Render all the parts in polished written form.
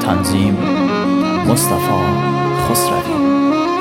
تنظیم مصطفی خسروی.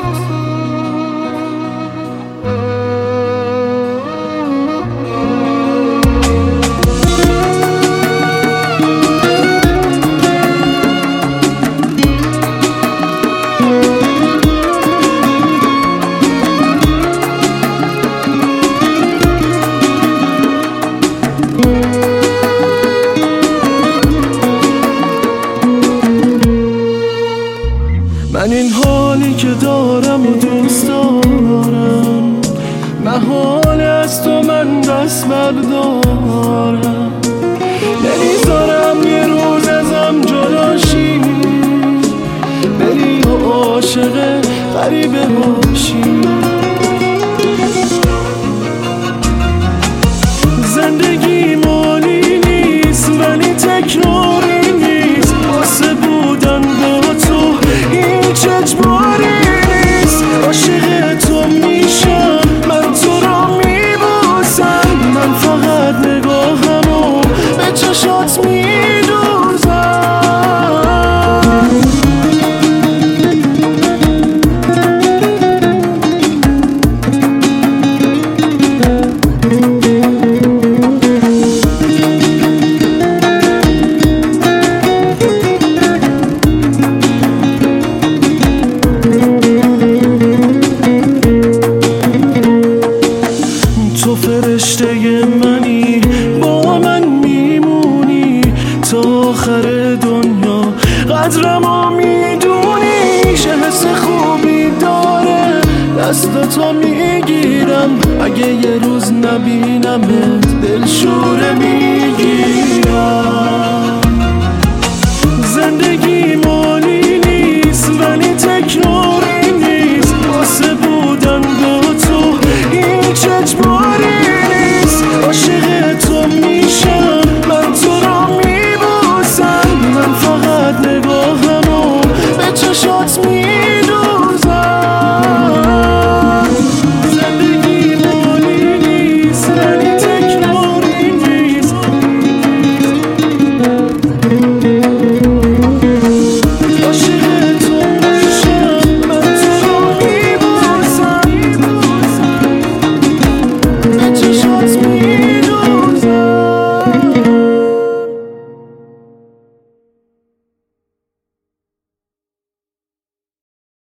من این حالی که دارم و دوست دارم، محال از تو من دست بردارم. نمیذارم یه روز ازم جداشی، بری و عاشق غریبه باشی. زندگی مالی نیست ولی تکراری نیست، واسه بودن با تو هیچ اجباری نیست. عاشق تو میشم، من تو را میبوسم، من فقط نگاهمو به چشات میدوزم. تو فرشته منی، با من میمونی تا آخر دنیا، قدرمو میدونی. چه حس خوبی داره دستاتو میگیرم، اگه یه روز نبینمت دلشوره میگیرم.